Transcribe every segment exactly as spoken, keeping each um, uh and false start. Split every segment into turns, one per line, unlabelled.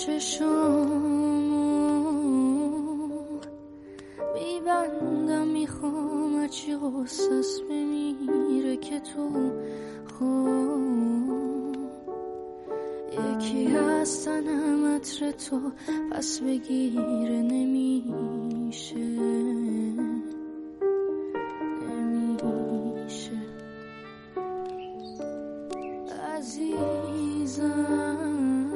چشامو میبندم، میخوام هرچی غصص بمیره که تو خواب یکی از تنم عطر تو پس بگیره نمیشه نمیشه عزیزم،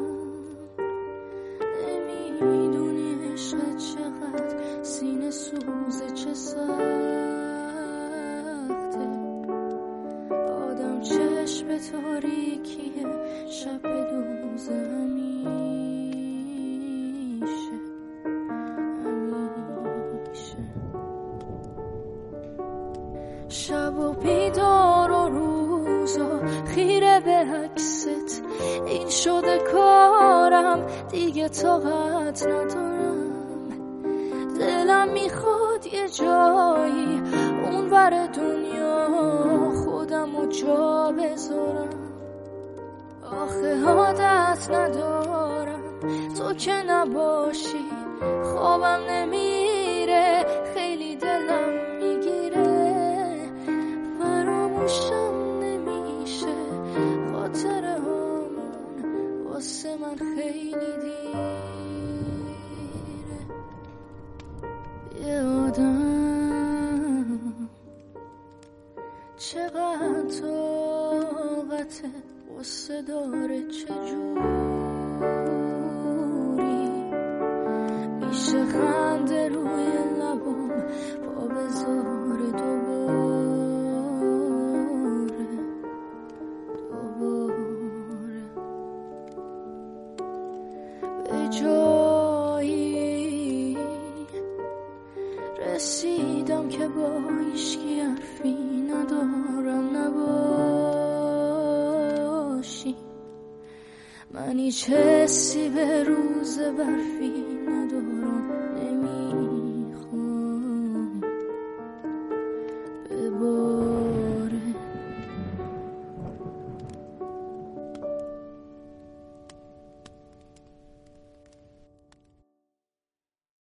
نمیدونی عشقت چقدر سینه سوزه، چه سخته آدم چشم به تاریکیه شب به دوزه همیشه همیشه شب و بیدار و روزا خیره به عکست، این شده کارم دیگه طاقت ندارم، دلم میخواد یه جایی اون ور دنیا خودم رو جا بذارم، آخه عادت ندارم تو که نباشی خوابم نمیره، خیلی دلم میگیره فراموشم نمیشه، خاطره همون واسه من خیلی دیره، یه آدم چقدر طاقته واسه داره چجوری میشه خنده روی لبم پا بذاره دوباره دوباره به جایی رسیدم که با هیچکی حرفی ندارم نباشی، من هیچ حسی به روز برفی